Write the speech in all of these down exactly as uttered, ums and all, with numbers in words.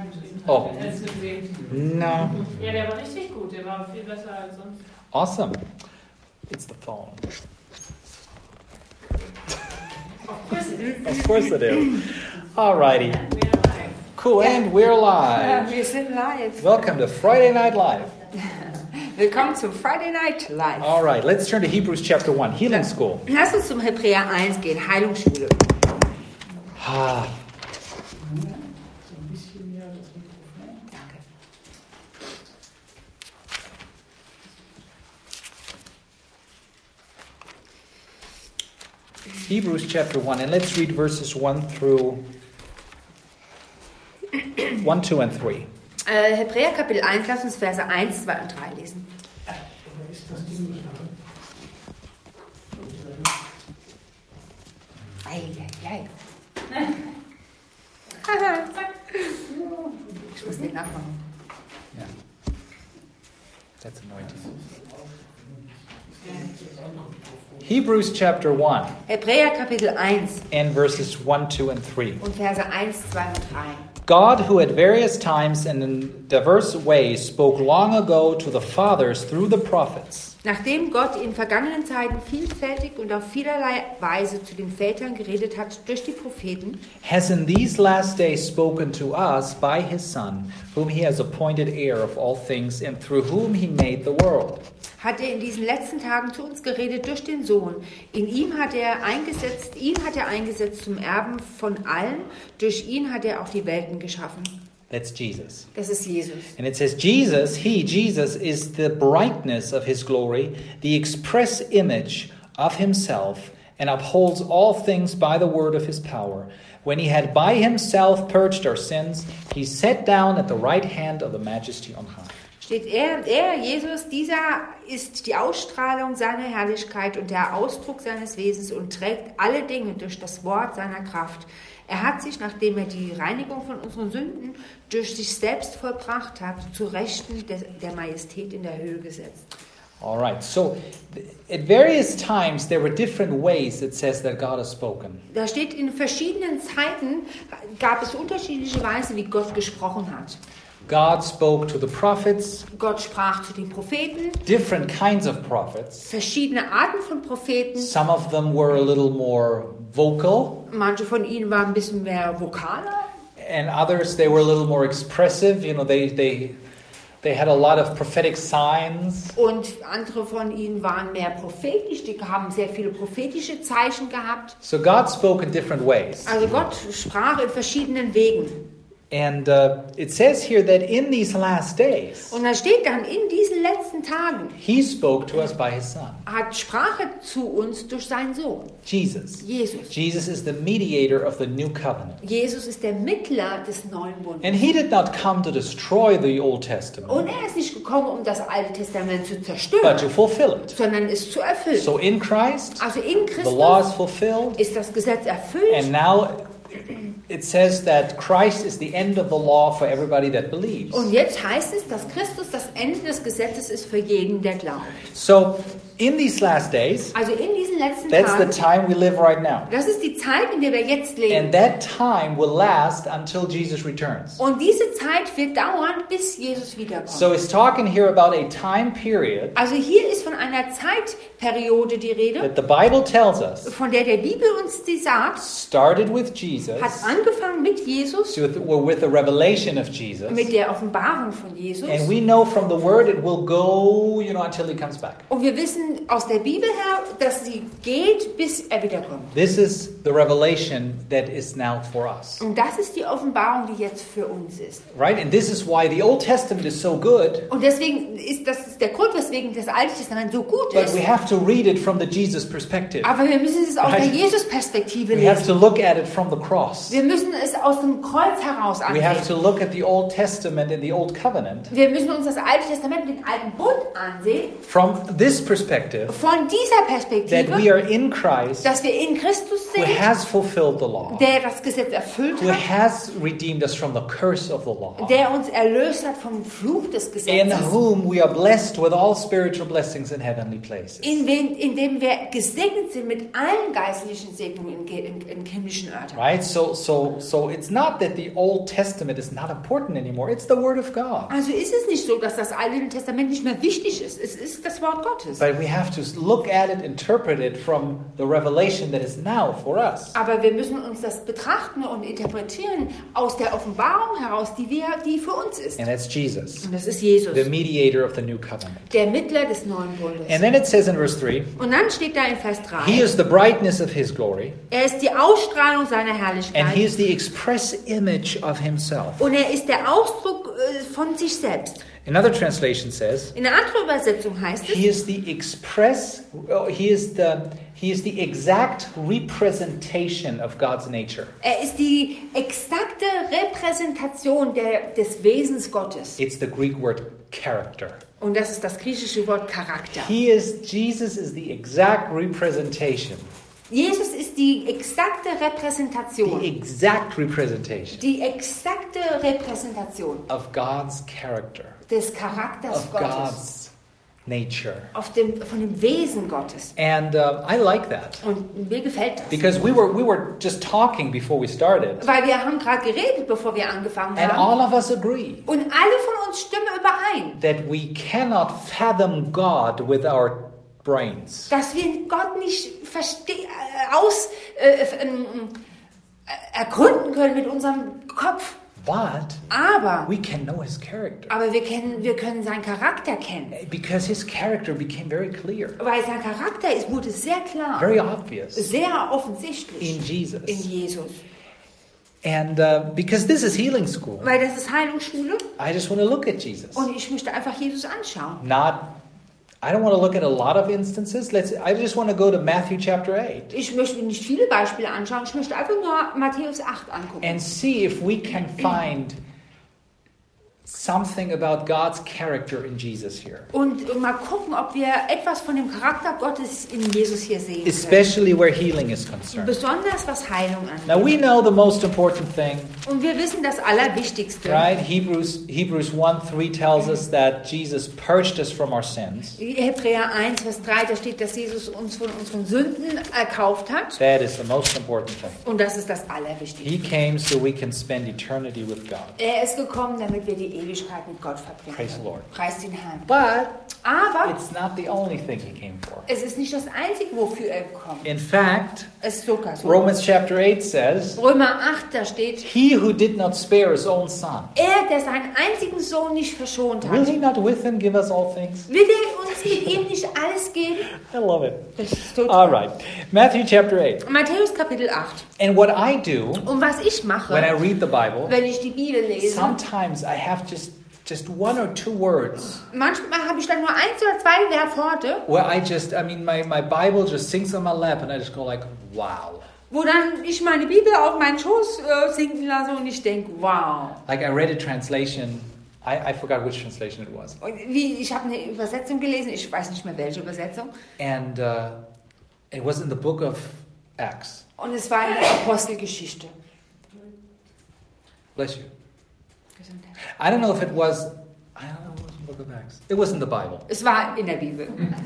Oh. Als gesehen. No. Ja, der war richtig gut. Der war viel besser als sonst. Awesome. It's the phone. Of course it is. Of course it is. Alrighty. And we are live. Cool, and we're Ja, live. wir sind live. Welcome to Friday Night Live. Willkommen zum Friday Night Live. Alright, let's turn to Hebrews chapter one, Healing School. Lass uns zum Hebräer eins gehen, Heilungsschule. Ah, Danke. Hebrews chapter one, and let's read verses one through one, two, and three. Äh, Hebräer Kapitel eins, lass uns Verse eins, zwei und drei lesen. Eieiei. Ich muss den nachmachen. Yeah. That's anointing. Hebrews chapter one, Hebräer Kapitel eins and verses one, two, and three. und Verse eins, zwei und drei. God, who at various times and in diverse ways spoke long ago to the fathers through the prophets, Nachdem Gott in vergangenen Zeiten vielfältig und auf vielerlei Weise zu den Vätern geredet hat durch die Propheten, has in these last days spoken to us by his Son, whom he has appointed heir of all things, and through whom he made the world. hat er in diesen letzten Tagen zu uns geredet durch den Sohn. In ihm hat er eingesetzt, ihn hat er eingesetzt zum Erben von allen. Durch ihn hat er auch die Welten geschaffen. That's Jesus. Das ist Jesus. And it says, Jesus, he, Jesus, is the brightness of his glory, the express image of himself, and upholds all things by the word of his power. When he had by himself purged our sins, he sat down at the right hand of the majesty on high. Steht er, er, Jesus, dieser ist die Ausstrahlung seiner Herrlichkeit und der Ausdruck seines Wesens und trägt alle Dinge durch das Wort seiner Kraft. Er hat sich, nachdem er die Reinigung von unseren Sünden durch sich selbst vollbracht hat, zu Rechten der, der Majestät in der Höhe gesetzt. All right, so at various times there were different ways it says that God has spoken. Da steht, in verschiedenen Zeiten gab es unterschiedliche Weise, wie Gott gesprochen hat. God spoke to the prophets, Gott sprach zu den Propheten, different kinds of prophets. verschiedene Arten von Propheten. Some of them were a little more vocal, Manche von ihnen waren ein bisschen mehr vokaler. and others they were a little more expressive. You know, they they they had a lot of prophetic signs. Und andere von ihnen waren mehr prophetisch, die haben sehr viele prophetische Zeichen gehabt. So God spoke in different ways. Also Gott sprach in verschiedenen Wegen. And uh, it says here that in these last days, Und da steht dann, in diesen letzten Tagen he spoke to us by his Son, hat Sprache zu uns durch seinen Sohn, Jesus. Jesus. Jesus is the mediator of the new covenant. Jesus ist der Mittler des neuen Bundes. And he did not come to destroy the Old Testament, Und er ist nicht gekommen, um das Alte Testament zu but zerstören, to fulfill it. sondern es zu erfüllen. So in Christ, Also in the law is Christus fulfilled, ist das Gesetz erfüllt. and now it says that Christ is the end of the law for everybody that believes. Und jetzt heißt es, dass Christus das Ende des Gesetzes ist für jeden, der glaubt. So in these last days, Also in diesen letzten that's the Tagen, time we live right now. das ist die Zeit, in der wir jetzt leben. And that time will last until Jesus returns. Und diese Zeit wird dauern, bis Jesus wiederkommt. So it's talking here about a time period Also hier ist von einer Zeitperiode die Rede, that the Bible tells us von der der Bibel uns die sagt, started with Jesus, hat angefangen mit Jesus, with, or with the revelation of Jesus. mit der Offenbarung von Jesus. And we know from the Word it will go, you know, until He comes back. Und wir wissen aus der Bibel her, dass sie geht, bis er wiederkommt. This is the revelation that is now for us. Und das ist die Offenbarung, die jetzt für uns ist. Right? And this is why the Old Testament is so good, Und deswegen ist das ist der Grund, weswegen das Alte Testament so gut but ist. we have to read it from the Jesus perspective. Aber wir müssen es aus Right. der Jesus-Perspektive We have to lesen. look at it from the cross. Wir müssen es aus dem Kreuz heraus We have to ansehen. look at the Old Testament and the Old Covenant Wir müssen uns das Alte Testament, den Alten Bund ansehen. from this perspective, Von dieser that Perspektive, we are in Christ, dass wir in Christus who sind, has fulfilled the law, der das Gesetz erfüllt who hat, has redeemed us from the curse of the law, der uns erlöst hat vom Fluch des in Gesetzes, whom we are blessed with all spiritual blessings in heavenly places. in, wen, in dem wir gesegnet sind mit allen geistlichen Segnungen in, ge- in, in himmlischen Örtern. Right? So so so it's not that the Old Testament is not important anymore. It's the word of God. Also ist es nicht so, dass das Alte Testament nicht mehr wichtig ist. Es ist das Wort Gottes. But we have to look at it, interpret it from the revelation that is now for us. Aber wir müssen uns das betrachten und interpretieren aus der Offenbarung heraus, die, wir, die für uns ist. And that's Jesus, Und das ist Jesus, the mediator of the new covenant. der Mittler des neuen Bundes. And then it says in verse three, Und dann steht da in Vers he drei, is the brightness of his glory, er ist die Ausstrahlung seiner and he Herrlichkeit is the express image of himself. und er ist der Ausdruck äh, von sich selbst. Another translation says, In einer anderen Übersetzung heißt he es, is the express, oh, he is the, he is the exact representation of God's nature. er ist die exakte Repräsentation der, des Wesens Gottes. It's the Greek word character. Und das ist das griechische Wort Charakter. He is, Jesus is the exact representation, Jesus ist die exakte the Repräsentation, exact representation die exakte Repräsentation of God's character, des Charakters of Gottes, God's nature. auf dem, von dem Wesen Gottes. And uh, I like that Und mir gefällt das. because we were we were just talking before we started, Weil wir haben gerade geredet, bevor wir angefangen and haben. all of us agree Und alle von uns stimmen überein, that we cannot fathom God with our brains. dass wir Gott nicht verste äh, aus äh, äh, äh, ergründen können mit unserem Kopf. But Aber, we can know his character aber wir, kennen, wir können seinen Charakter kennen. because his character became very clear, Weil sein Charakter ist, wurde sehr klar, very obvious sehr offensichtlich in Jesus. in Jesus. And uh, because this is healing school, Weil das ist Heilungsschule I just want to look at Jesus. und ich möchte einfach Jesus anschauen. Not, I don't want to look at a lot of instances. Let's. I just want to go to Matthew chapter eight Ich möchte mir nicht viele Beispiele anschauen, ich möchte einfach nur Matthäus acht angucken. and see if we can find something about God's character in Jesus here, Und, und mal gucken, ob wir etwas von dem Charakter Gottes in Jesus hier sehen können. especially where healing is concerned. Besonders was Heilung angeht. Now we know the most important thing, Und wir wissen das Allerwichtigste. right? Hebrews Hebrews one three tells us that Jesus purged us from our sins. Hebräer eins, Vers drei, da steht, dass Jesus uns von unseren Sünden erkauft hat. That is the most important thing. Und das ist das Allerwichtigste. He came so we can spend eternity with God. Er ist gekommen, damit wir die Ewigkeit mit Gott verbringen. Praise the können. Lord. Preis den Herrn. But Aber it's not the only thing he came for. es ist nicht das Einzige, wofür er gekommen In fact, ist. Es ist sogar so. Romans chapter eight says, Römer acht, da steht, he who did not spare his own son, er, der seinen einzigen Sohn nicht verschont will hat, he not with him give us all things? will er uns mit ihm nicht alles geben? I love it. Das ist total. All right. Matthew chapter eight. Matthäus Kapitel acht. And what I do Und was ich mache, when I read the Bible, wenn ich die Bibel lese, sometimes I have just just one or two words manchmal habe ich dann nur eins oder zwei Worte, where I just, I mean, my, my Bible just sinks on my lap and I just go like, wow. wo dann ich meine Bibel auf meinen Schoß äh, sinken lasse und ich denke, wow. Like I read a translation, I, I forgot which translation it was. Und wie, ich habe eine Übersetzung gelesen, ich weiß nicht mehr welche Übersetzung, And uh, it was in the book of Acts. und es war eine Apostelgeschichte. Bless you. I don't know if it was, I don't know if it was in the book of Acts. It was in the Bible. Es war in der Bibel.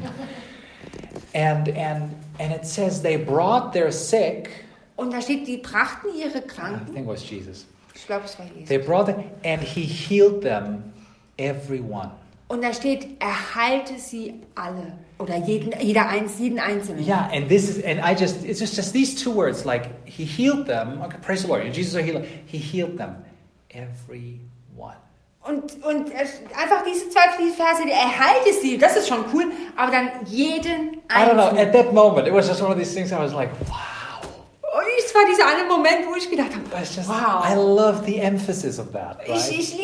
And and and it says they brought their sick, Und da steht, die brachten ihre I Kranken, think it was Jesus. ich glaube es war Jesus. They brought them and he healed them, everyone. Und da steht, er heilte sie alle. Oder jeden, jeder eins, jeden Einzelnen. Yeah, and this is, and I just, it's just, just these two words, like he healed them. Okay, praise the Lord. Jesus is a healer. He healed them, everyone. Und, und es- einfach diese zwei Verse, er heilte sie, das ist schon cool, aber dann jeden I don't know. At Einzelnen. that moment, it was just one of these things. I was like, wow. Und es war dieser eine Moment, wo ich gedacht habe, It's just, wow. I love the emphasis of that. Ich, Right? ich liebe die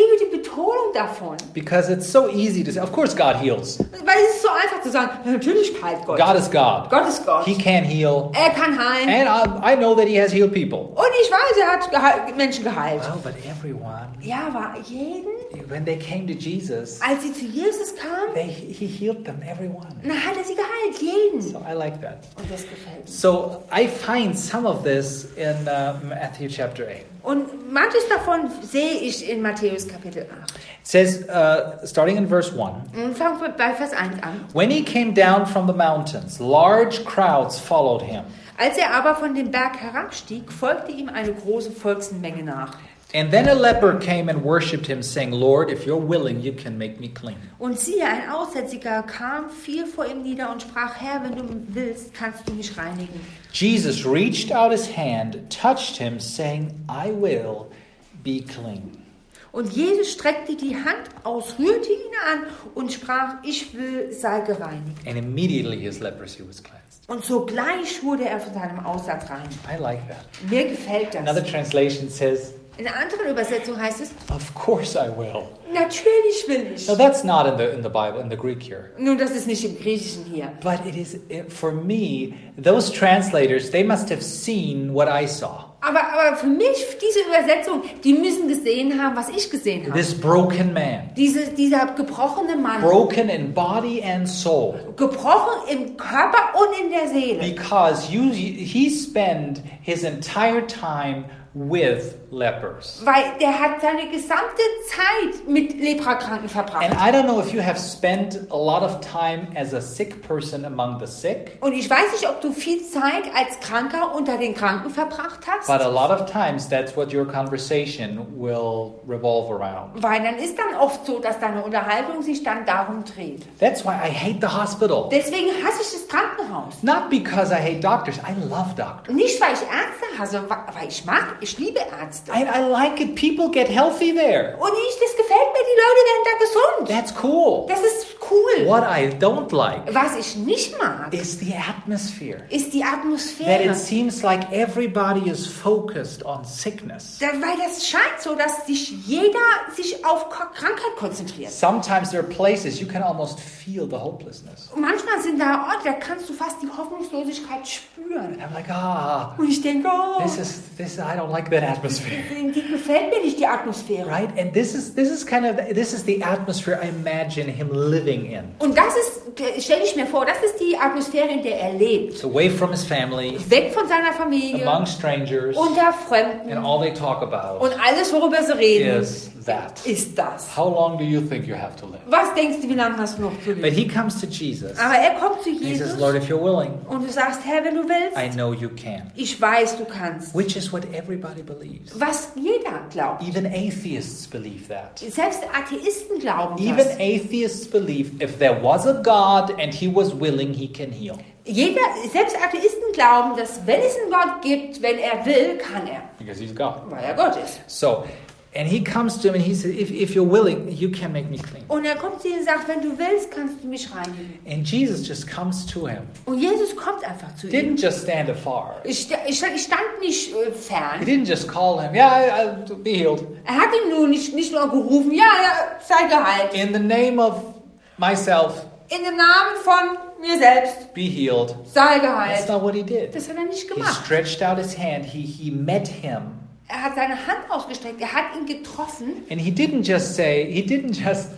Betonung davon. Because it's so easy to say, of course God heals. Weil es ist so einfach zu sagen, ja, natürlich heilt Gott. God is God. Gott ist Gott. He can heal. Er kann heilen. And I, I know that he has healed people. Und ich weiß, er hat gehe- Menschen geheilt. Well, but everyone, Ja, aber jeden, when they came to Jesus, als sie zu Jesus kamen, they, he healed them, everyone. dann hat er sie geheilt, jeden. So I like that. Und das gefällt mir. So I find some of this in uh, Matthew chapter eight. Und manches davon sehe ich in Matthäus Kapitel acht. It says, uh, starting in verse one, Und fangen wir bei Vers eins an. when he came down from the mountains, large crowds followed him. Als er aber von dem Berg herabstieg, folgte ihm eine große Volksmenge nach. And then a leper came and worshipped him, saying, Lord, if you're willing, you can make me clean. Und siehe, ein Aussätziger kam, fiel vor ihm nieder und sprach, Herr, wenn du willst, kannst du mich reinigen. Jesus reached out his hand, touched him, saying, I will be clean. Und Jesus streckte die Hand aus, rührte ihn an und sprach, ich will, sei gereinigt. And immediately his leprosy was cleansed. Und sogleich wurde er von seinem Aussatz rein. I like that. Mir gefällt Another das. translation says, In einer anderen Übersetzung heißt es, of course I will. natürlich will ich. Now that's not in the in the Bible, in the Greek here. Nun, das ist nicht im Griechischen hier. But it is, it, for me, those translators, they must have seen what I saw. Aber, aber für mich, diese Übersetzung, die müssen gesehen haben, was ich gesehen habe. This broken man. Diese, dieser gebrochene Mann. Broken in body and soul. Gebrochen im Körper und in der Seele. Because you, he spent his entire time with lepers. Weil der hat seine gesamte Zeit mit Leprakranken verbracht. And I don't know if you have spent a lot of time as a sick person among the sick, Und ich weiß nicht, ob du viel Zeit als Kranker unter den Kranken verbracht hast. but a lot of times that's what your conversation will revolve around. Weil dann ist dann oft so, dass deine Unterhaltung sich dann darum dreht. That's why I hate the hospital. Deswegen hasse ich das Krankenhaus. Not because I hate doctors. I love doctors. Nicht, weil ich Ärzte hasse, weil ich mag, ich liebe Ärzte. I, I like it. People get healthy there. Und ich, das gefällt mir, die Leute werden da gesund. That's cool. Das ist cool. What I don't like Was ich nicht mag, is the atmosphere. ist die That Atmosphäre. it seems like everybody is focused on sickness. Da- Weil das scheint so, dass sich jeder sich auf Ko- Krankheit konzentriert. Sometimes there are places you can almost feel the hopelessness. Und manchmal sind da Orte, da kannst du fast die Hoffnungslosigkeit spüren. And I'm like, ah, Und ich denke, oh, this is this. I don't like that atmosphere, die gefällt mir nicht, die Atmosphäre. right? And this is this is kind of this is the atmosphere I imagine him living in, Und das ist, stelle ich mir vor, das ist die Atmosphäre, in der er lebt. away from his family, Weg von seiner Familie, among strangers, unter Fremden. and all they talk about Und alles, worüber sie reden, is that. ist das. How long do you think you have to live? Was denkst du, wie lange hast du noch zu But leben? he comes to Jesus. Aber er kommt zu He says, Jesus Lord, if you're willing, und du sagst, Herr, wenn du willst, I know you can. ich weiß, du kannst. Which is what everybody believes. Was jeder glaubt. Even atheists believe that. Selbst Atheisten glauben Even das. atheists believe if there was a God and he was willing, he can heal. Jeder, selbst Atheisten glauben, dass wenn es einen Gott gibt, wenn er will, kann er. Because he's God. Weil er Gott ist. So, and he comes to him and he says, if, if you're willing, you can make me clean. Und er kommt zu ihm und sagt, wenn du willst, kannst du mich reinigen. And Jesus just comes to him. Und Jesus kommt einfach zu ihm. Didn't just stand afar. Ich, sta- ich, sta- ich stand nicht äh, He fern. didn't just call him, yeah, I, I'll be healed. Er hat ihm nur nicht, nicht nur gerufen, ja, ja, sei geheilt. In the name of myself, In dem Namen von mir selbst, be healed. sei That's geheilt. not what he did. Das hat er nicht He gemacht. stretched out his hand. He, he met him. Er hat seine Hand ausgestreckt, er hat ihn getroffen. And he didn't just say, he didn't just,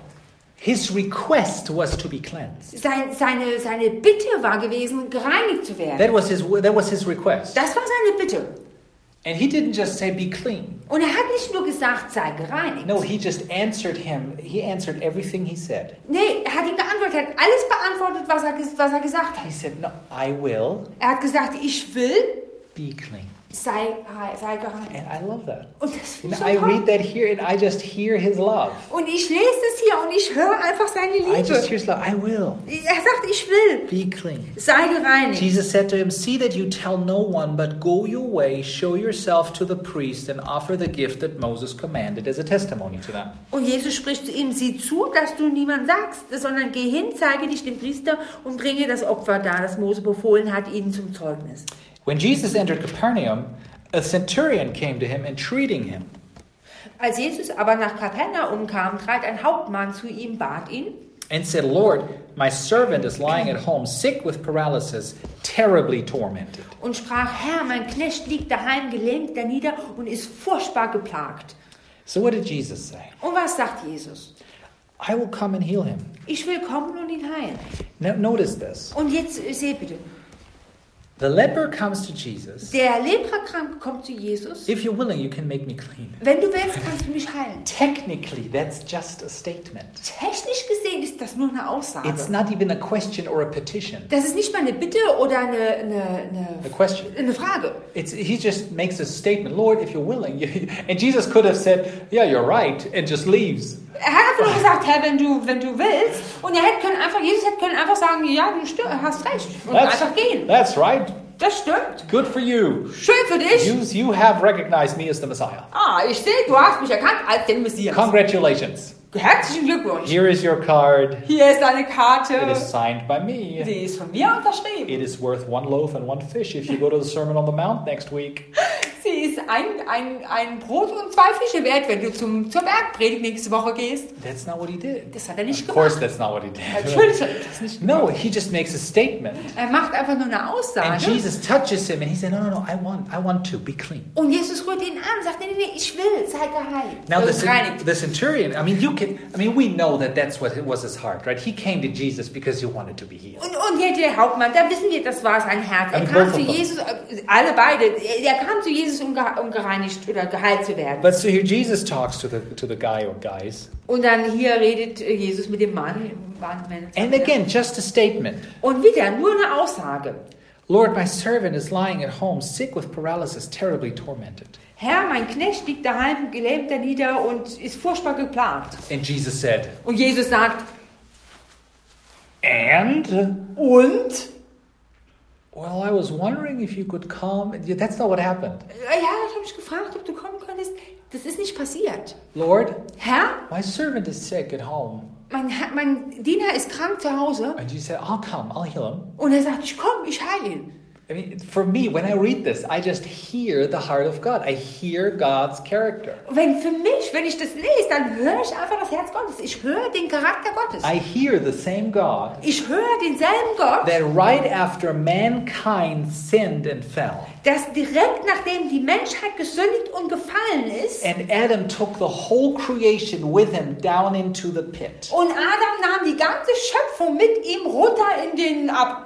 his request was to be cleansed. Sein, seine, seine Bitte war gewesen, gereinigt zu werden. That was his, that was his request. Das war seine Bitte. And he didn't just say, be clean. Und er hat nicht nur gesagt, sei gereinigt. No, he just answered him. He answered everything he said. Nee, er hat ihm geantwortet, er hat alles beantwortet, was er, ges- was er gesagt He hat. said, no, I will Er hat gesagt, ich will, be clean. sei, sei gereinigt. And I love that. Und das finde And ich I so toll. read that here and I just hear his love. Und ich lese es hier und ich höre einfach seine I just Liebe. hear his love. I will Er sagt, ich will, be clean. sei gereinigt. Jesus said to him, see that you tell no one, but go your way, show yourself to the priest, and offer the gift that Moses commanded as a testimony to them. Und Jesus spricht zu ihm, sieh zu, dass du niemand sagst, sondern geh hin, zeige dich dem Priester und bringe das Opfer dar, das Mose befohlen hat, ihnen zum Zeugnis. When Jesus entered Capernaum, a centurion came to him, entreating him. Als Jesus aber nach Kapernaum kam, trat ein Hauptmann zu ihm, bat ihn and said, Lord, my servant is lying at home, sick with paralysis, terribly tormented. und sprach, Herr, mein Knecht liegt daheim gelähmt da nieder und ist furchtbar geplagt. So what did Jesus say? Und was sagt Jesus? I will come and heal him. Ich will kommen und ihn heilen. Now, notice this. Und jetzt äh, seht bitte, The leper comes to Jesus. der Leprakranke kommt zu Jesus. If you're willing, you can make me clean. Wenn du willst, kannst du mich heilen. Technically, that's just a statement. Technisch gesehen ist das nur eine Aussage. It's not even a question or a petition. Das ist nicht mal eine Bitte oder eine, eine, eine, A question. eine Frage. It's, he just makes a statement, Lord, if you're willing. And Jesus could have said, yeah, you're right, and just leaves. Er hat einfach nur gesagt, Herr, wenn du, wenn du willst. Und er hätte können einfach, Jesus hätte können einfach sagen, ja, du stimm, hast recht. Und That's, einfach gehen. that's right. Das stimmt. Good for you. Schön für dich. You, you have recognized me as the Messiah. Ah, ich sehe, du hast mich erkannt als den Messias. Congratulations. Herzlichen Glückwunsch. Here is your card. Hier ist eine Karte. It is signed by me. Sie ist von mir unterschrieben. It is worth one loaf and one fish if you go to the Sermon on the Mount next week. Sie ist ein, ein, ein Brot und zwei Fische wert, wenn du zum, zur Bergpredigt nächste Woche gehst. That's not what he did. Das hat er nicht Of course, gemacht. that's not what he did. Natürlich hat er das nicht gemacht. No, he just makes a statement. Er macht einfach nur eine And Aussage. Jesus touches him and he said, no, no, no, I want, I want to be clean. Und Jesus rührt ihn an, sagt, nee, nee, nee, ich will, sei geheilt. Now, the, Also reinigt. cen- the centurion, I mean, you can, I mean, we know that that's what it was his heart, right? He came to Jesus because he wanted to be healed. Und, und hier der Hauptmann, da wissen wir, das war sein Herz. Er And kam both zu of them. Jesus, äh, alle beide, er er kam zu Jesus, um, ge, um gereinigt oder geheilt zu werden. But so here Jesus talks to the to the guy or guys. Und dann hier redet äh, Jesus mit dem Mann. Mann, Mann, And again, just a statement. Und wieder, nur eine Aussage. Lord, my servant is lying at home, sick with paralysis, terribly tormented. Herr, mein Knecht liegt daheim, gelähmt da nieder und ist furchtbar geplagt. And Jesus said, Und Jesus sagt, and? und? Well, I was wondering if you could come. Yeah, that's not what happened. Ja, ich habe mich gefragt, ob du kommen könntest. Das ist nicht passiert. Lord, Herr, my servant is sick at home. mein, Herr- mein Diener ist krank zu Hause. And you said, I'll come, I'll heal him. Und er sagt, ich komme, ich heile ihn. I mean, for me, when I read this, I just hear the heart of God. I hear God's character. Und wenn für mich, wenn ich das lese, dann höre ich einfach das Herz Gottes. Ich höre den Charakter Gottes. I hear the same God Ich höre denselben Gott, that right after mankind sinned and fell, dass direkt nachdem die Menschheit gesündigt und gefallen ist, and Adam took the whole creation with him down into the pit. und Adam nahm die ganze Schöpfung mit ihm runter in den Abgrund.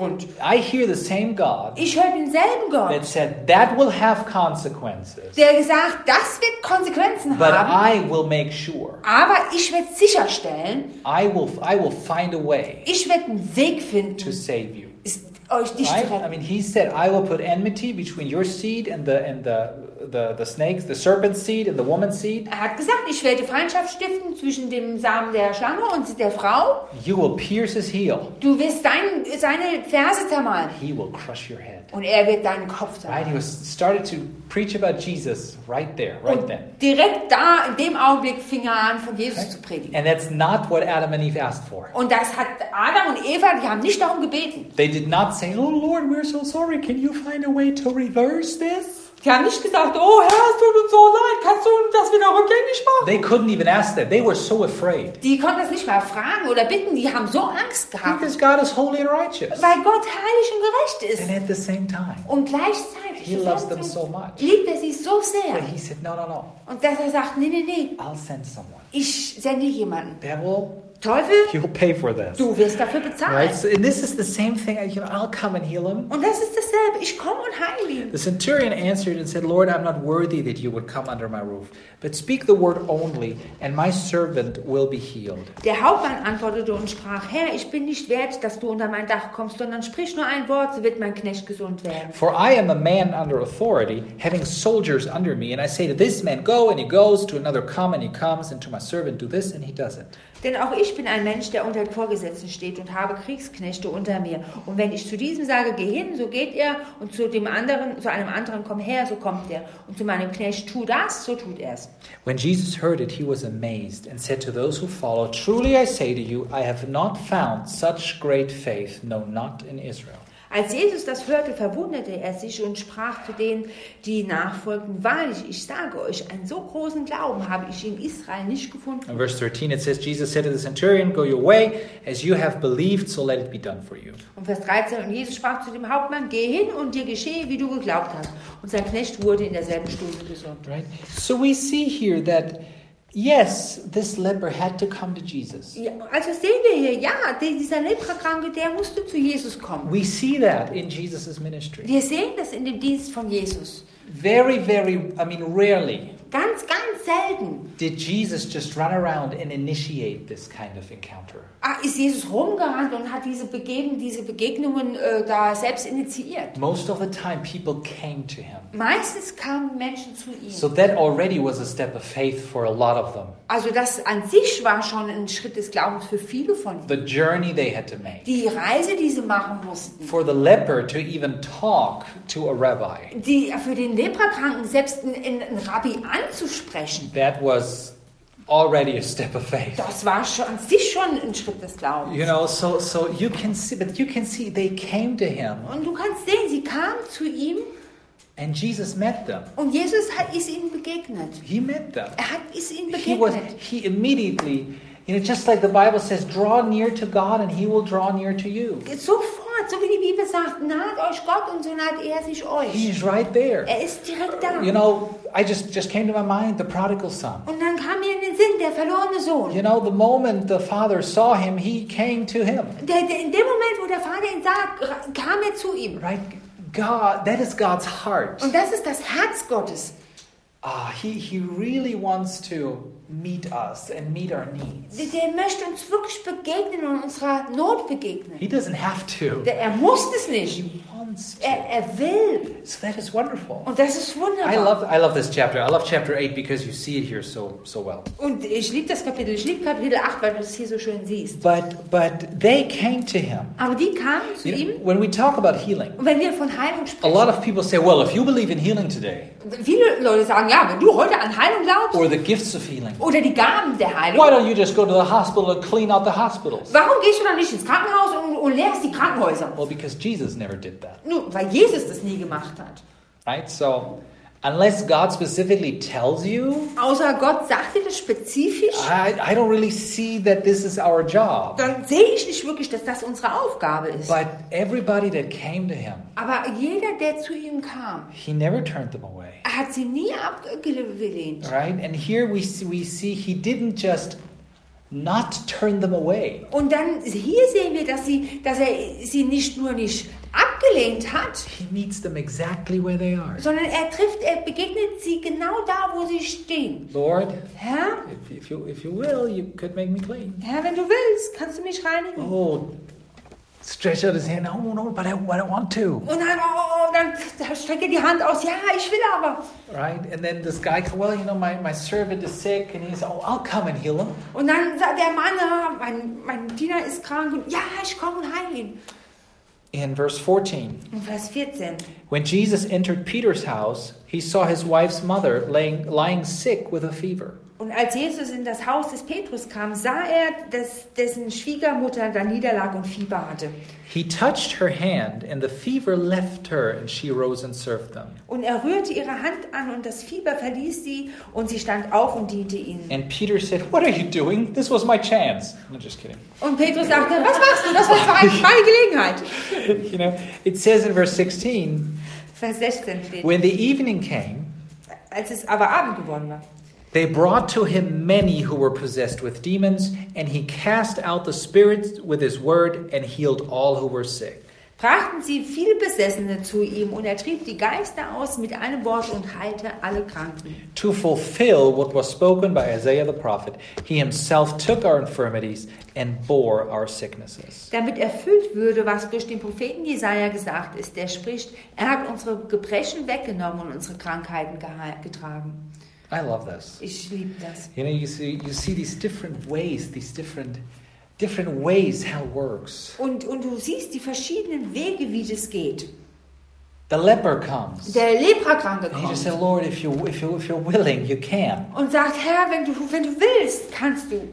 I hear the same God Ich höre denselben that Gott, said that will have consequences, der gesagt, das wird Konsequenzen but haben, I will make sure. aber ich werde sicherstellen, I will I will find a way ich werde einen Weg to finden, save you. ist, euch nicht Right? zu I retten. mean, he said, "I will put enmity between your seed and the and the the the snakes, the serpent's seed and the woman's seed. Er hat gesagt, ich werde Feindschaft stiften zwischen dem Samen der Schlange und der Frau. You will pierce his heel. Du wirst sein, seine Ferse zermalen He will crush your head." und er wird deinen Kopf Right? He zermalen. was started to preach about Jesus right there, right Und then. direkt da, in dem Augenblick, fing er an, von Jesus zu predigen. And that's not what Adam and Eve asked for. Und das hat Adam und Eva, die haben nicht darum gebeten. They did not say, "Oh Lord, we're so sorry. Can you find a way to reverse this?" Die haben nicht gesagt, oh Herr, es tut uns so leid, kannst du das wieder rückgängig machen? They couldn't even ask that. They were so afraid. Die konnten das nicht mal fragen oder bitten, die haben so Angst gehabt, Because God is holy and righteous. weil Gott heilig und gerecht And ist. at the same time, Und gleichzeitig He loves them so much. liebt er sie so But sehr. he said, "No, no, no. Und dass er sagt, nee, nee, nee, I'll send someone. ich sende jemanden. Devil, Teufel, you'll pay for this." du wirst dafür bezahlen. Right? So, and this is the same thing. You know, I'll come and heal him. Und das ist dasselbe. Ich komme und heile ihn. The centurion answered and said, "Lord, I'm not worthy that you would come under my roof, but speak the word only, and my servant will be healed." Der Hauptmann antwortete und sprach, Herr, ich bin nicht wert, dass du unter mein Dach kommst, sondern sprich nur ein Wort, so wird mein Knecht gesund werden. For I am a man under authority, having soldiers under me, and I say to this man, go, and he goes, to another, come, and he comes, and to my servant, do this, and he does it. Denn auch ich bin ein Mensch, der unter Vorgesetzten steht und habe Kriegsknechte unter mir. Und wenn ich zu diesem sage, geh hin, so geht er, und zu dem anderen, zu einem anderen, komm her, so kommt er. Und zu meinem Knecht, tu das, so tut er's. When Jesus heard it, he was amazed, and said to those who followed, "Truly I say to you, I have not found such great faith, no, not in Israel." Als Jesus das hörte, verwunderte er sich und sprach zu denen, die ihm nachfolgten, wahrlich, ich sage euch, einen so großen Glauben habe ich in Israel nicht gefunden. In verse thirteen it says, Jesus said to the centurion, go your way, as you have believed, so let it be done for you. Und Vers dreizehn, und Jesus sprach zu dem Hauptmann, geh hin und dir geschehe, wie du geglaubt hast. Und sein Knecht wurde in derselben Stunde gesund. Right? So we see here that, yes, this leper had to come to Jesus. Ja, also sehen wir hier, ja, dieser Leprakranke, der musste zu Jesus kommen. We see that in Jesus' ministry. Wir sehen das in dem Dienst von Jesus. Very, very, I mean, rarely Ganz, ganz selten did Jesus just run around and initiate this kind of encounter. ah, ist Jesus rumgerannt und hat diese, Begeben, diese Begegnungen äh, da selbst initiiert. Most of the time, people came to him. Meistens kamen Menschen zu ihm. So that already was a step of faith for a lot of them. Also das an sich war schon ein Schritt des Glaubens für viele von ihnen. The journey they had to make. Die Reise, die sie machen mussten. For the leper to even talk to a rabbi, Die, für den Leprakranken selbst einen, einen Rabbi anzusprechen. that was already a step of faith. Das war schon an sich schon ein Schritt des Glaubens. You know, so so you can see, but you can see they came to him, Und du kannst sehen, sie kamen zu ihm and Jesus met them. und Jesus hat, ist ihnen begegnet. He met them. Er hat, ist ihnen He was. begegnet. He immediately, you know, just like the Bible says, draw near to God, and He will draw near to you. Sofort, so wie die Bibel sagt, naht euch Gott und so naht er sich euch. He's right there. Er ist direkt da. You know, I just just came to my mind the prodigal son. Und dann kam mir in den Sinn, der verlorene Sohn. You know, the moment the father saw him, he came to him. Der, der, in dem Moment, wo der Vater ihn sah, kam er zu ihm. Right? God, that is God's heart. Und das ist das Herz Gottes. Ah, he, he really wants to meet us and meet our needs. Der möchte uns wirklich begegnen und unserer Not begegnen. He doesn't have to. Der, er muss es nicht. He wants to. Er, er will. So that is wonderful. Und das ist I wunderbar. love I love this chapter. I love chapter eight because you see it here so so well. Und ich liebe das Kapitel. Ich liebe Kapitel acht, weil du es hier so schön siehst. But but they came to him. Aber die kamen zu You ihm. know, when we talk about healing, Und wenn wir von Heilung a sprechen, lot of people say, well, if you believe in healing today, viele Leute sagen, ja, wenn du heute an Heilung glaubst, or the gifts of healing, oder die Gaben der why Heilung, don't you just go to the hospital and clean out the hospitals? warum gehst du dann nicht ins Krankenhaus und, und leerst die Krankenhäuser? Well, because Jesus never did that. Nun, weil Jesus das nie gemacht hat. Right? So, unless God specifically tells you, Außer Gott sagt dir das spezifisch, I, I don't really see that this is our job. dann sehe ich nicht wirklich, dass das unsere Aufgabe ist. But everybody that came to him, Aber jeder, der zu ihm kam, he never turned them away. er hat sie nie abgelehnt. Right? And here we see, we see he didn't just not turn them away. Und dann hier sehen wir, dass, sie, dass er sie nicht nur nicht abgelehnt hat, He meets them exactly where they are. sondern er trifft, er begegnet sie genau da, wo sie stehen. Lord, Herr, if, if you if you will, you could make me clean. Herr, wenn du willst, kannst du mich reinigen. Oh, stretch out his hand. No, no, but I, but I want to. Und dann, oh, dann strecke die Hand aus. Ja, ich will aber. Right? And then this guy, well, you know, my, my servant is sick, and he's, oh, I'll come and heal him. Und dann sagt der Mann, ah, mein, mein Diener ist krank. Und ja, ich komme und heile ihn. In verse fourteen, In Vers vierzehn. when Jesus entered Peter's house, he saw his wife's mother laying, lying sick with a fever. Und als Jesus in das Haus des Petrus kam, sah er, dass dessen Schwiegermutter da niederlag und Fieber hatte. He touched her hand, and the fever left her, and she rose and served them. Und er rührte ihre Hand an und das Fieber verließ sie und sie stand auf und diente ihnen. And Peter said, what are you doing? This was my chance. I'm just kidding. Und Petrus sagte, was machst du? Das war meine Gelegenheit. You know, it says in verse sixteen, Vers sechzehn steht, when the evening came, als es aber Abend geworden war. they brought to him many who were possessed with demons, and he cast out the spirits with his word and healed all who were sick. Brachten sie viele Besessene zu ihm und er trieb die Geister aus mit einem Wort und heilte alle Kranken. To fulfill what was spoken by Isaiah the prophet, he himself took our infirmities and bore our sicknesses. Damit erfüllt würde, was durch den Propheten Jesaja gesagt ist, der spricht, er hat unsere Gebrechen weggenommen und unsere Krankheiten geha- getragen. I love this. Ich liebe das. You know, you see, you see these different ways, these different, different ways how it works. Und, und du siehst die verschiedenen Wege, wie das geht. The leper comes. Der Leprakranke And you just say, kommt Lord, if you if you if you're willing, you can. und sagt, Herr, wenn du, wenn du willst, kannst du.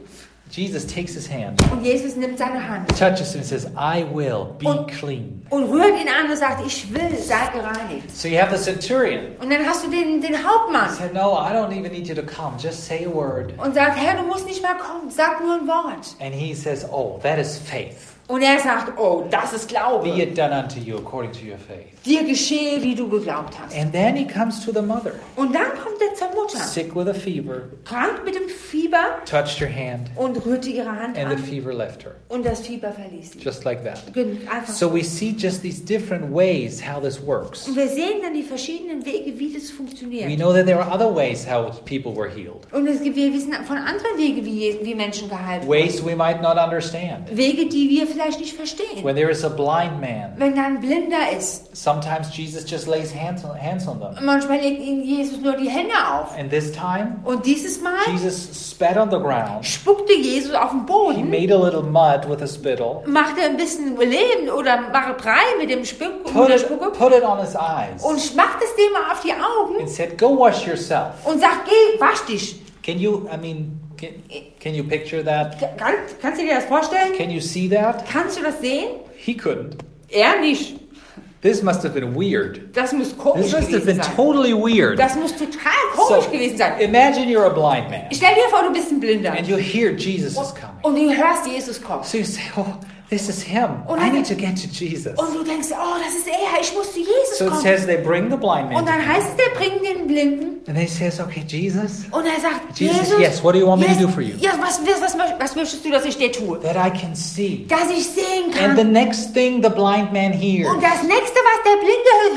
Jesus takes his hand, Und Jesus nimmt seine Hand touches him and says, I will be Und- clean. und rührt ihn an und sagt, ich will, sei gereinigt. So you have the centurion. Und dann hast du den, den He Hauptmann said, no, I don't even need you to come. Just say a word. und sagt, Herr, du musst nicht mehr kommen, sag nur ein Wort. And he says, oh, that is faith. Und er sagt, oh, das ist Be Glaube. it done unto you according to your faith. Dir geschehe, wie du geglaubt hast. And then he comes to the mother, Und dann kommt er zur Mutter, sick with a fever, krank mit dem Fieber touched her hand, und rührte ihre Hand and the an fever left her. und das Fieber verließ sie. Just like that. Einfach So we see just these different ways how this works. Und wir sehen dann die verschiedenen Wege, wie das We funktioniert. know that there are other ways how people were healed. Und es gibt, wir wissen von anderen Wegen, wie, wie Menschen geheilt Ways wurden. we might not understand. Wege, die wir vielleicht nicht verstehen. When there is a blind man, Wenn da ein Blinder ist, sometimes Jesus just lays hands on, hands on them. manchmal legt ihnen Jesus nur die Hände auf. And this time, Und dieses Mal Jesus spat on the ground. spuckte Jesus auf den He Boden, made a little mud with a spittle, machte ein bisschen Leben oder mache Brei mit dem Spuck, mit put der it, Spucke put it on his eyes, und macht es dem auf die Augen and said, go wash yourself. und sagt, geh, wasch dich. Can you, I mean, can, can you picture that? Kann, kannst du dir das vorstellen? Can you see that? Kannst du das sehen? He couldn't. Er nicht. This must have been weird. Das muss komisch This must have gewesen been sein. totally weird. Das muss total komisch So, gewesen sein. imagine you're a blind man, Stell dir vor, du bist ein Blinder and you hear Jesus is coming. und du hörst, Jesus kommt. So you say, oh, this is him. Und I dann- need to get to Jesus. Und du denkst, oh, das ist er, ich muss zu Jesus So it kommen. says they bring the blind man Und to dann him. heißt es, der bringt den Blinden And he says, okay, Jesus, und er sagt, Jesus, Jesus, yes, what do you want me to yes, do for you? Ja, was, was, was, möcht- was möchtest du, dass ich dir tue? that I can see. Dass ich sehen And the kann. next thing the blind man hears, Und das nächste, was der Blinde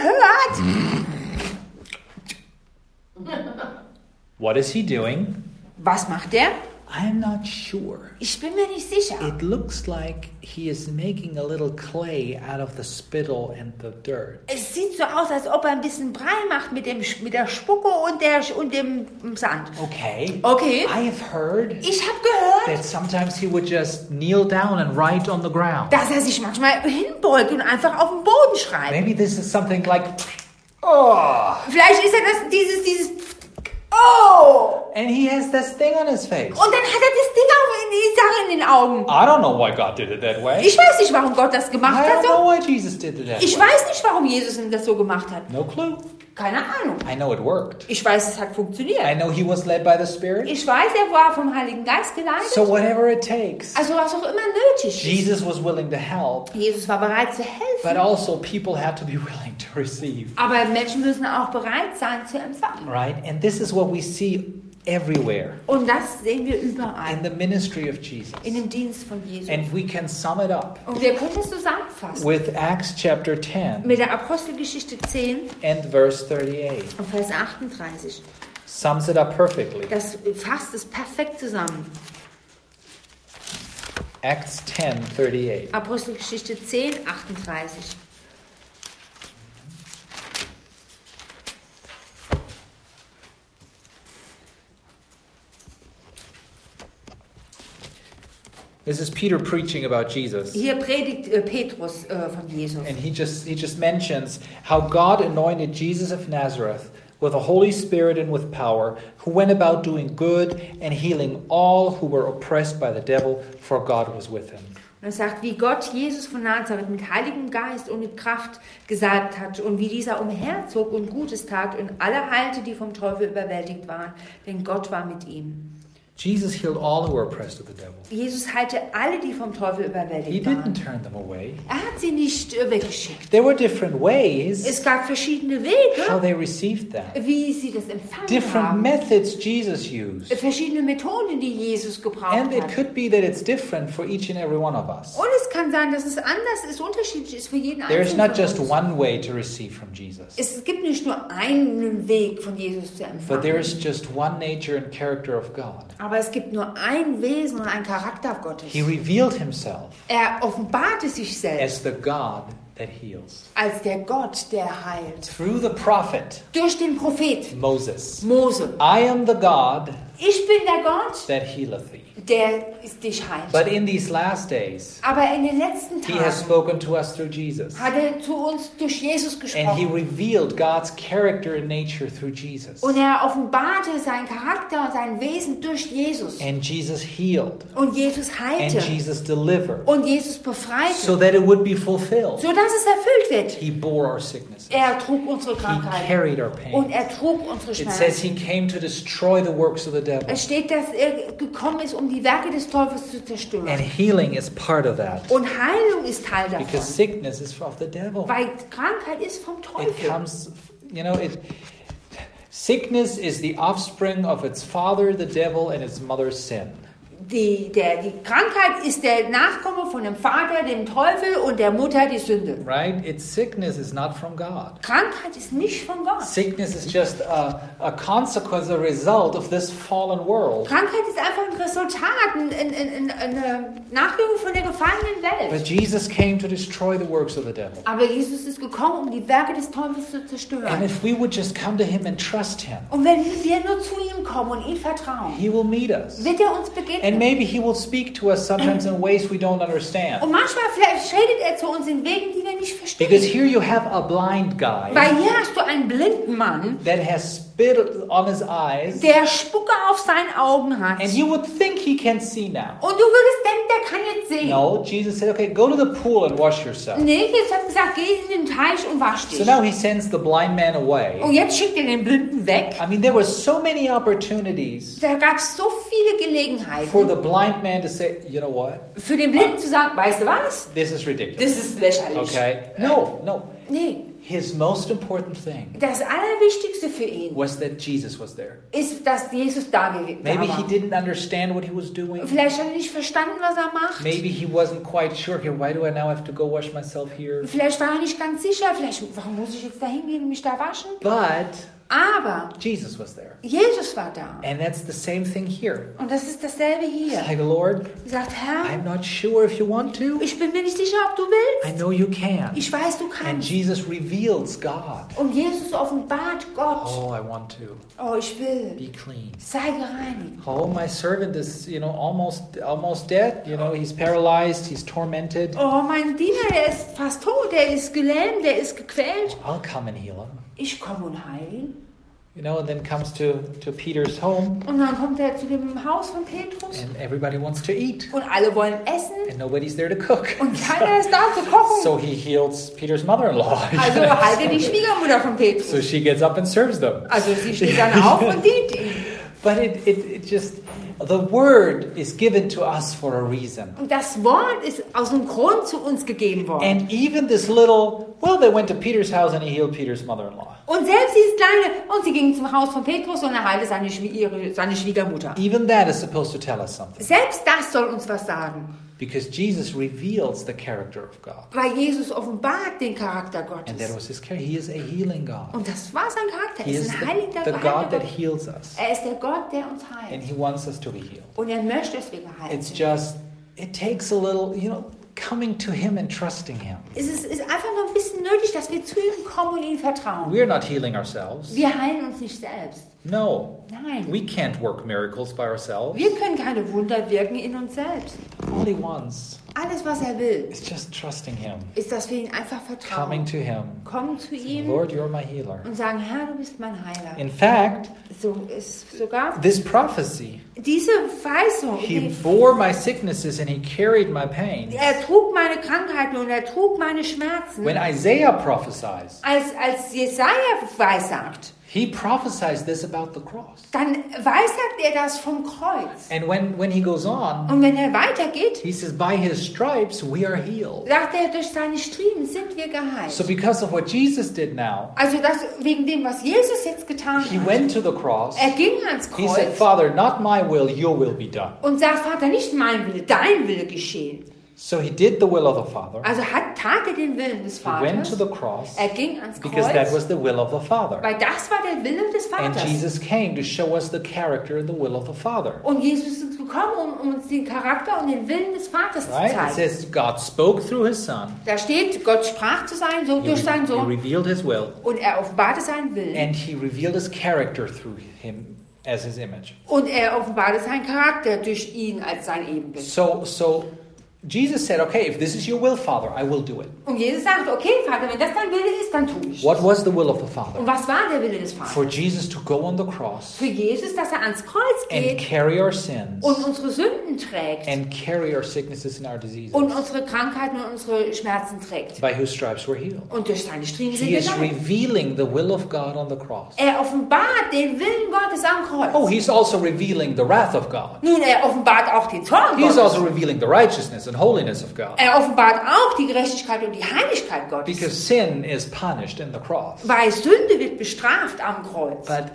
hört, what is he doing? was macht er? I'm not sure. Ich bin mir nicht sicher. It looks like he is making a little clay out of the spittle and the dirt. Es sieht so aus, als ob er ein bisschen Brei macht mit, dem, mit der Spucke und, der, und dem Sand. Okay. Okay. I have heard Ich habe gehört, that sometimes he would just kneel down and write on the ground. dass er sich manchmal hinbeugt und einfach auf den Boden schreibt. Maybe this is something like, oh, Vielleicht ist er das, dieses, dieses, oh! and he has this thing on his face. Und dann hat er das Ding auch in die Sache in den Augen. I don't know why God did it that way. Ich weiß nicht, warum Gott das gemacht I hat. don't know So. why Jesus did it that Ich way. weiß nicht, warum Jesus ihm das so gemacht hat. No clue. Keine Ahnung. I know it worked. Ich weiß, es hat I funktioniert. know he was led by the Spirit. Ich weiß, er war vom Heiligen Geist geleitet. So whatever it takes. Also was auch immer nötig ist. Jesus was willing to help, Jesus war bereit zu but helfen. also people had to be willing to receive. Aber Menschen müssen auch bereit sein zu empfangen. Right? And this is what we see everywhere Und das sehen wir überall. in the ministry of Jesus. In dem Dienst von Jesus. And we can sum it up Und wir können es zusammenfassen. with Acts chapter ten Mit der Apostelgeschichte zehn and verse thirty-eight. und Vers achtunddreißig. Sums it up perfectly. Das fasst es perfekt zusammen. Acts ten thirty-eight. Apostelgeschichte zehn, achtunddreißig. This is Peter preaching about Jesus. Hier predigt äh, Petrus äh, von Jesus. And he just he just mentions how God anointed Jesus of Nazareth with the Holy Spirit and with power, who went about doing good and healing all who were oppressed by the devil, for God was with him. Und er sagt, wie Gott Jesus von Nazareth mit Heiligem Geist und mit Kraft gesalbt hat und wie dieser umherzog und Gutes tat und alle heilte, die vom Teufel überwältigt waren, denn Gott war mit ihm. Jesus healed all who were oppressed of the devil. Jesus heilte alle, die vom Teufel He überwältigt didn't waren. turn them away. Er hat sie nicht äh, weggeschickt. There were different ways Es gab verschiedene how Wege, they received that. wie sie das empfangen Different haben. methods Jesus used. Verschiedene Methoden, die Jesus gebraucht And it hat. could be that it's different for each and every one of us. Und es kann sein, dass es anders ist, unterschiedlich ist für jeden There is Einzelnen not von just uns. one way to receive from Jesus, Es gibt nicht nur einen Weg von Jesus zu but there empfangen. is just one nature and character of God. Aber es gibt nur ein Wesen und einen Charakter Gottes. He revealed himself Er offenbarte sich selbst as the God that heals. als der Gott, der heilt. Through the prophet Durch den Prophet Moses, Mose. I am the God Ich bin der Gott, that healeth thee. der ist dich heilt. But in these last days, Aber in den letzten he has Tagen spoken to us through Jesus. hat er zu uns durch Jesus And he gesprochen. revealed God's character and nature through Jesus. Und er offenbarte seinen Charakter und sein Wesen durch Jesus. And Jesus healed. Und Jesus And heilte. Jesus delivered. Und Jesus befreite. So that it would be fulfilled. So dass es erfüllt wird. He bore our sicknesses. Er trug unsere He Krankheiten. carried our Und pain. er trug unsere It says he Schmerzen. came to destroy the works of the devil. Es steht, dass er gekommen ist, um die Werke des Teufels zu And zerstören. healing is part of that. Und Heilung ist Teil davon. Because sickness is of the devil. Weil Krankheit ist vom It Teufel. comes, you know, it. Sickness is the offspring of its father, the devil, and its mother, sin. Die, der, die Krankheit ist der Nachkomme von dem Vater, dem Teufel und der Mutter, die Sünde. Right? Its sickness is not from God. Krankheit ist nicht von Gott. Sickness is just a, a consequence, a result of this fallen world. Krankheit ist einfach ein Resultat, ein, ein, ein, eine Nachwirkung von der gefallenen But Welt. Jesus came to destroy the works of the devil. Aber Jesus ist gekommen, um die Werke des Teufels zu And zerstören. if we would just come to him and trust him, Und wenn wir nur zu ihm kommen und ihm vertrauen, he will meet us. wird er uns begegnen. And maybe he will speak to us sometimes in ways we don't understand. Und manchmal vielleicht redet er zu uns in Wegen, die wir nicht Because verstehen. here you have a blind guy Weil hier hast du einen blinden Mann, that has spit on his eyes, der Spucke auf seinen Augen hat. and you would think he can see now. Und du würdest denken, der kann jetzt sehen. No, Jesus said, okay, go to the pool and wash yourself. Nee, Jesus hat gesagt, geh in den Teich und wasch So dich. now he sends the blind man Und away. jetzt schickt er den Blinden weg. I mean, there were so many opportunities Da gab es so viele for Gelegenheiten, the blind man to say, you know what? für den Blinden zu sagen, weißt du was? This is ridiculous. Das ist lächerlich. Okay? No, no. Nee, His most important thing das Allerwichtigste für ihn was that Jesus was there. ist, dass Jesus da gewesen Maybe he war. didn't understand what he was doing. Vielleicht hat er nicht verstanden, was er macht. Maybe he wasn't quite sure. Okay, why do I now have to go wash myself here? Vielleicht war er nicht ganz sicher. Vielleicht, warum muss ich jetzt da hingehen und mich da waschen? But Aber Jesus was there. Jesus war da. And that's the same thing here. Und das ist dasselbe hier. Like, Lord, Er sagt, Herr, I'm not sure if you want to. ich bin mir nicht sicher, ob du I willst. know you can. Ich weiß, du And kannst. Jesus reveals God. Und Jesus offenbart Gott. Oh, I want to Oh, ich will. be clean. Sei gereinigt. Oh, my servant is, you know, almost almost dead. You know, he's paralyzed, he's tormented. Oh, mein Diener, der ist fast tot. Der ist gelähmt, der ist gequält. I'll come and heal him. Ich komme und heile ihn. You know, and then comes to, to Peter's home, Und dann kommt er zu dem Haus von Petrus. and everybody wants to eat, Und alle wollen essen. and nobody's there to cook. Und keiner ist da zu kochen. So he heals Peter's mother-in-law. Also halte die Schwiegermutter von So Petrus. she gets up and serves them. Also sie steht dann auf und dient ihm. But it, it, it just, the word is given to us for a reason. Und das Wort ist aus einem Grund zu uns gegeben worden. And even this little, well, they went to Peter's house and he healed Peter's mother-in-law. Und selbst dieses kleine, und sie gingen zum Haus von Petrus und er heilte seine, Schwie- ihre, seine Schwiegermutter. Even that is supposed to tell us something. Selbst das soll uns was sagen. Because Jesus reveals the character of God. Weil Jesus offenbart den Charakter And that Gottes. was his character. He is a healing God. Und das war sein Charakter. He Er is ist ein the, heiliger the God that Gott. heals us. Er ist der Gott, der uns And heilt. he wants us to be healed. Und er möchte, dass wir geheilt It's sind. just, it takes a little, you know, coming to him and trusting him. Es ist, ist einfach nur ein bisschen nötig, dass wir zu ihm kommen und ihm vertrauen. We're not healing ourselves. Wir heilen uns nicht selbst. No. Nein. We can't work miracles by ourselves. Wir können keine Wunder wirken in uns selbst. All he wants Alles, was er will, is just trusting him, ist, dass wir ihn einfach coming vertrauen. to him. Kommen zu ihm Lord, you're my healer. und sagen, Herr, du bist mein Heiler. In fact, So ist sogar this prophecy, diese Verheißung. he die- bore my sicknesses and he carried my pain. Er trug meine Krankheiten und er trug meine Schmerzen. When Isaiah prophesies, Als, als Jesaja weissagt, he prophesies this about the cross. dann weissagt er das vom Kreuz. And when, when he goes on, Und wenn er weitergeht, he says, by his stripes we are healed. sagt er, durch seine Striemen sind wir geheilt. So because of what Jesus did now, Also das, wegen dem, was Jesus jetzt getan he hat. went to the cross. Er ging ans He said, Kreuz Father, not my will, your will be done. und sagt, Vater, nicht mein Wille, dein Wille geschehen. So he did the will of the Father. Also hat, tat er den Willen des He went to Vaters. the cross Er ging ans because that Kreuz, was the will of the Father. weil das war der Wille des And Vaters. Jesus came to show us the character and the will of the Father. Und Jesus ist gekommen, um, um uns den Charakter und den Willen des Vaters Right? zu It zeigen. says God spoke through his Son. Da steht, Gott sprach zu sein, so He, durch seinen he Sohn. revealed his will. Und er offenbarte seinen Willen. And he revealed his character through him as his image. Und er offenbarte seinen Charakter durch ihn als sein Ebenbild. So, so Jesus said, okay, if this is your will, Father, I will do it. Und Jesus sagt, okay, Vater, wenn das dein Wille ist, dann tue ich. What was the will of the Und Father? was war der Wille des For Vaters? Jesus to go on the cross Für Jesus, dass er ans Kreuz and geht carry our sins und unsere Sünden trägt and carry our sicknesses and our diseases. und unsere Krankheiten und unsere Schmerzen trägt. By whose stripes we're healed. Und durch seine Striemen sind He wir is geheilt. revealing the will of God on the cross. Er offenbart den Willen Gottes am Kreuz. Oh, he's also revealing the wrath of God. Nun, er offenbart auch den Zorn He's Gottes. also revealing the righteousness and holiness of God. Er offenbart auch die Gerechtigkeit und die Heiligkeit Gottes. Because sin is punished in the cross. Weil Sünde wird bestraft am Kreuz. But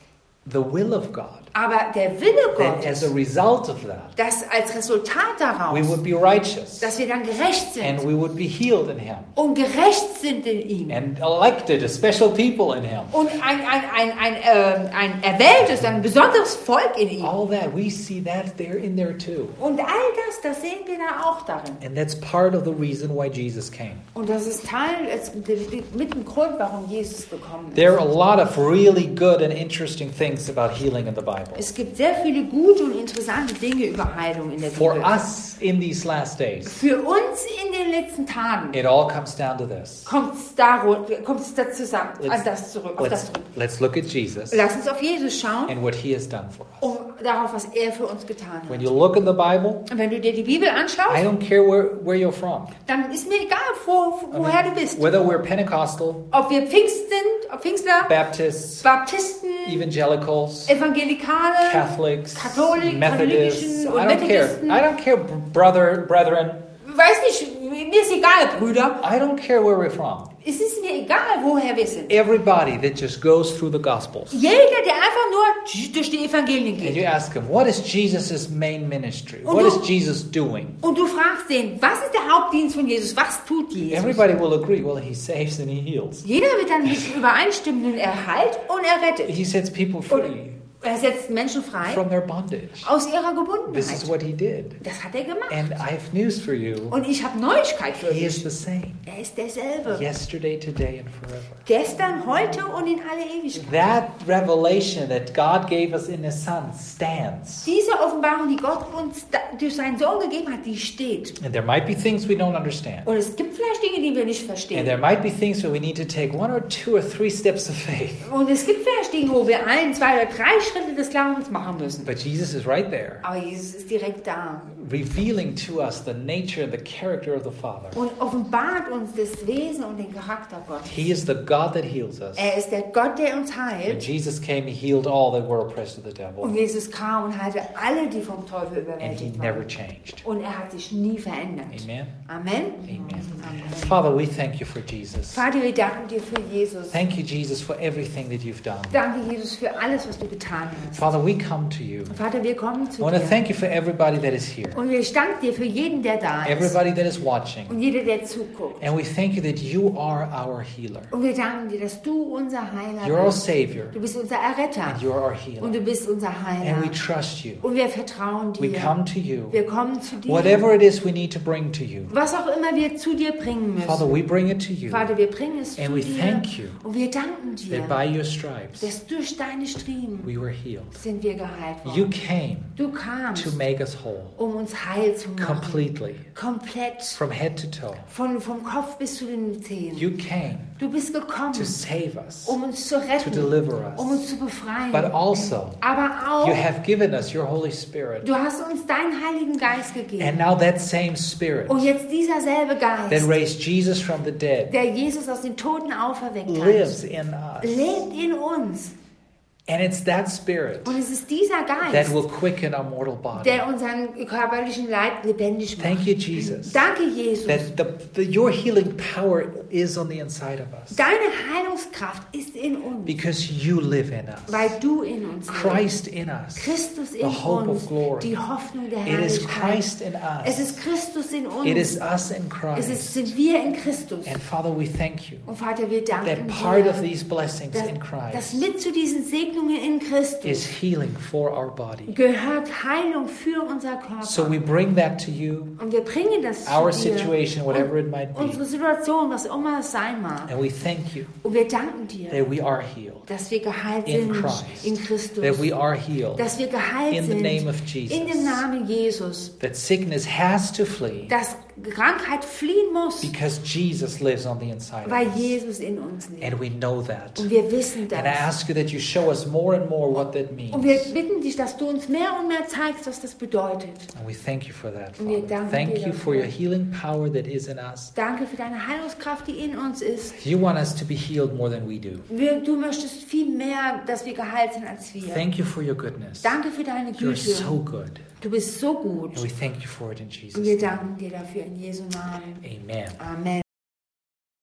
the will of God, Aber der Wille that as a Gottes, result of that, dass als Resultat we daraus, would be righteous dass wir dann gerecht and sind we would be healed in Him und gerecht sind in ihm and elected as special people in Him. und ein, ein, ein, ein, äh, ein erwähltes, ein besonderes Volk in ihm. All that, we see that there in there too. Und all das, das sehen wir da auch darin. And that's part of the reason why Jesus came. Und das ist Teil, es- mit dem Grund, warum Jesus gekommen ist. There are a lot of really good and interesting things about healing in the Bible. Es gibt sehr viele gute und interessante Dinge über Heilung in der For Bibel. us in these last days, Für uns in den letzten Tagen it all comes down to this. kommt es darum, kommt es da zusammen, Let's- an das zurück, auf das Let's, zurück. let's look at Jesus Lass uns auf Jesus schauen, and what He has done for us. um darauf, was er für uns getan When hat. you look in the Bible, Und wenn du dir die Bibel I anschaust, don't care where, where you're from. dann ist mir egal, wo, I woher mean, du bist. whether we're Pentecostal, Ob wir Pfingst sind, ob Pfingstler, Baptists, Baptisten, evangelicals, Evangelikale, Catholics, Katholik, Methodists. Katholischen I und don't care. Methodisten. I don't care, brother, brethren. weiß nicht, mir ist egal, Brüder. I don't care where we're from. Es ist mir egal, woher wir sind. Everybody that just goes through the Gospels. Jeder, der einfach nur durch die Evangelien And you geht. ask him, what is Jesus' main ministry? Und What du- is Jesus doing? Und du fragst den, was ist der Hauptdienst von Jesus? Was tut Jesus? Everybody will agree, well, he saves and he heals. Jeder wird dann mit übereinstimmen, nun er heilt und er rettet. He sets people free Er setzt Menschen frei from their bondage. aus ihrer This is Gebundenheit. what he did. Das hat er gemacht. And I have news for you. Und ich habe Neuigkeit für He is dich. the same. Er ist derselbe. Yesterday, today, and forever. Gestern, heute und in alle Ewigkeit. That revelation that God gave us in His Son stands. Diese Offenbarung, die Gott uns da, durch seinen Sohn gegeben hat, die steht. And there might be things we don't understand. Und es gibt vielleicht Dinge, die wir nicht And verstehen. there might be things where we need to take one or two or three steps of faith. Und es gibt vielleicht Dinge, wo wir ein, zwei oder drei Schritte des Glaubens machen müssen. But Jesus is right there, Aber Jesus ist direkt da revealing to us the nature and the character of the Father. und offenbart uns das Wesen und den Charakter Gottes. He is the God that heals us. Er ist der Gott, der uns When heilt. Jesus came, He healed all that were oppressed of the devil. Und Jesus kam und heilte alle, die vom Teufel And He überwältigt never waren. changed. Und er hat sich nie verändert. Amen. Amen. Amen. Amen. Father, we thank you for Jesus. Vater, wir danken dir für Jesus. Thank you, Jesus, for everything that you've done. Danke, Jesus, für alles, was du getan hast. Father, we come to you. Vater, wir kommen I zu want to dir. thank you for everybody that is here, Und wir danken dir für jeden, der da ist. everybody that is watching. Und jeder, der zuguckt. And we thank you that you are our healer. Und wir danken dir, dass du unser Heiler You're our bist. Savior, Du bist unser Erretter. and you're our Und healer. du bist unser Heiler. And we trust you. Und wir vertrauen We dir. come to you. Wir kommen zu dir. Whatever it is we need to bring to you, Was auch immer wir zu dir bringen müssen. Father, we bring it to you. Vater, wir bringen es And zu we dir. thank you Und wir danken dir, that by your stripes dass durch deine Striemen we were healed. sind wir geheilt You worden. came Du kamst, to make us whole um uns heil zu machen. completely, Komplett. from head to toe. Von, vom Kopf bis zu den Zehen. You came Du bist gekommen, to save us, um uns zu to retten, deliver um us. uns zu befreien. But also, Aber auch, you have given us your Holy Spirit. du hast uns deinen Heiligen Geist gegeben. And now that same Spirit Und jetzt dieser selbe that Geist, raised Jesus from the dead der Jesus aus den Toten auferweckt lives hat, in us. lebt in uns. And it's that Spirit Und es ist dieser that Geist, will quicken our mortal body. der unseren körperlichen Leib lebendig macht. Thank you, Jesus, Danke, Jesus. that the, the, your healing power is on the inside of us Deine Heilungskraft ist in uns, because you live in us. weil du in uns lebst. Christ in us. Christus in the hope uns, of glory. die Hoffnung der It is Herrlichkeit. Christ in Es us. ist Christus in uns. It is us in Es ist, Christ. sind wir in Christus. And Father, we thank you Und Vater, wir that danken part dir, of these blessings dass, in dass Christ mit zu diesen Segnungen Segnungen in Christus is healing for our body. gehört Heilung für unser Körper. So we bring that to you, Und wir bringen das our zu dir. situation, whatever it might be. Unsere Situation, was immer es sein mag. And we thank you Und wir danken dir, that we are healed dass wir geheilt in sind Christ, in Christus. that we are healed Dass wir geheilt in the sind name of in dem Jesus, Namen Jesus. that sickness has to flee Dass Krankheit fliehen muss, because Jesus lives on the inside weil of us. Jesus in uns lebt. And we know that. Und wir wissen And I das. ask you that you show us more and more what that means. Und wir bitten dich, dass du uns mehr und mehr zeigst, was das bedeutet. And we thank you for that, Und wir Father. danken Thank dir you for your dafür. healing power that is in us. Danke für deine Heilungskraft, die in uns ist. You want us to be healed more than we do. Wir, du möchtest viel mehr, dass wir geheilt sind als wir. Thank you for your goodness. Danke für deine You're Güte. so good. Du bist so gut. And we thank you for it in Und Jesus' wir name. danken dir dafür in Jesu Namen. Amen. Amen.